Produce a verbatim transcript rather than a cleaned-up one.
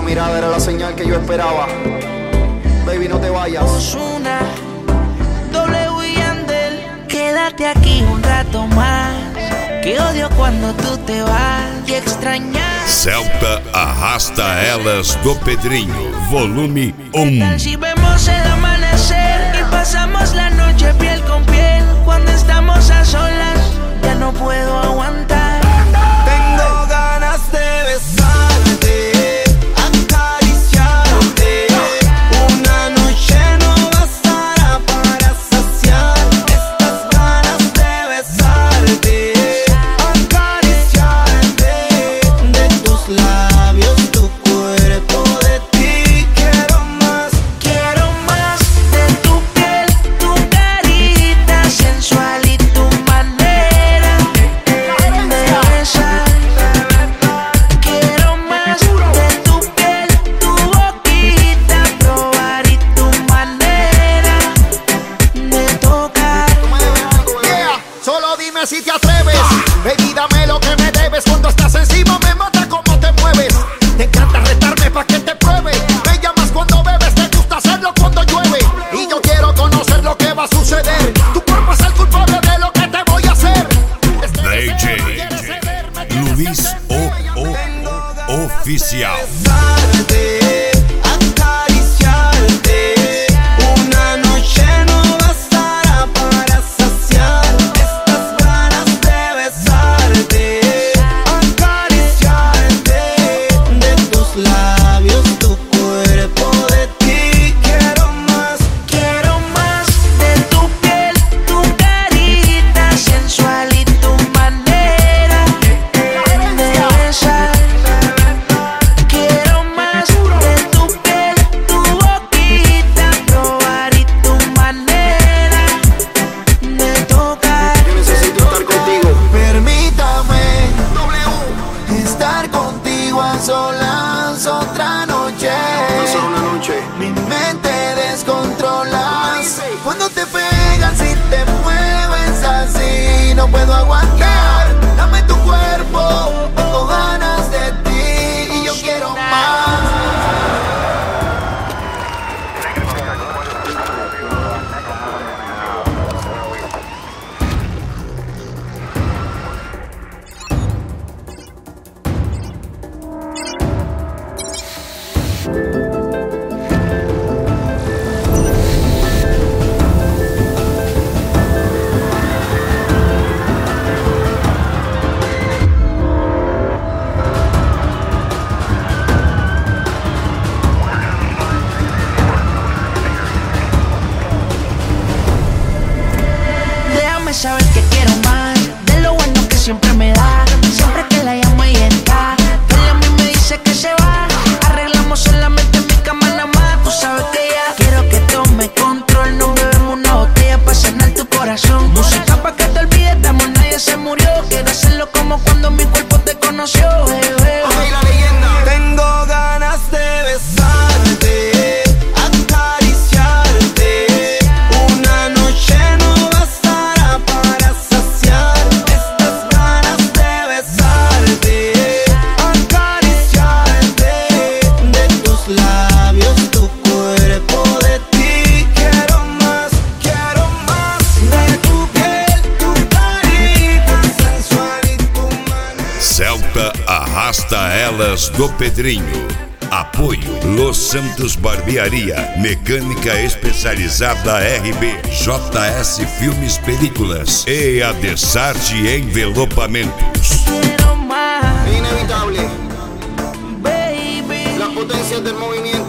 mirada era la señal que yo esperaba. Baby, no te vayas. Ozuna, W y Yandel, quédate aquí un rato más. Que odio cuando tú te vas e extrañar. Celta arrasta elas do Pedrinho, volume um. Si vemos el amanecer y pasamos la noche piel con piel, cuando estamos a solas ya no puedo aguantar. Tengo ganas de besarte, acariciarte. Una noche no bastará para saciar estas ganas de besarte, acariciarte. De tus labios, tu cuerpo, de ti quiero más. Quiero más de tu piel, tu carita sensual y tu manera de besar. Quiero más de tu piel, tu boquita, probar y tu manera de tocar. Yeah, solo dime si te atreves. Baby, dame lo que me debes. Cuando estás encima me mata como te mueves. Te encanta retarme pa' que te pruebe. Me llamas cuando bebes, te gusta hacerlo cuando llueve. Y yo quiero conocer lo que va a suceder. Tu cuerpo es el culpable de lo que te voy a hacer. Este D J Luiz O O Oficial. Besarte, acariciarte. Una noche no bastará para saciar estas ganas de besarte, acariciarte. De tus labios, tu cuerpo, de ti quiero más. Quiero más de tu piel, tu carita sensual y tu manera de besar. Quiero más de tu piel, tu boquita, probar y tu manera de tocar. Yo necesito estar contigo. Permítame estar contigo a solas otra noche. No solo una noche. Mi mente descontrolas cuando te pegas y te mueves así. No puedo aguantar. Dame tu cuerpo, tengo ganas de ti y yo quiero más. Déjame saber que quiero más de lo bueno que siempre me da. Siempre que la llamo y está, él a mí me dice que se va. Arreglamos solamente en mi cama nada más. Tú sabes que ya quiero que tome control. Nos bebemos una botella para sanar tu corazón. Música pa' que te olvides de amor, nadie se murió. Quiero hacerlo como cuando mi cuerpo te conoció, bebé. Tengo ganas de besarte, acariciarte. Una noche no bastará para saciar estas ganas de besarte, acariciarte. De tus labios, tu cuerpo, de ti quiero más. Quiero más de tu piel, tu carita sensual y tu manera. Celta arrasta elas do Pedrinho. Apoio Los Santos Barbearia, mecânica especializada R B, J S Filmes Películas e a Desarte Envelopamentos. Quiero más, Es inevitable. baby. Las potencias del movimiento.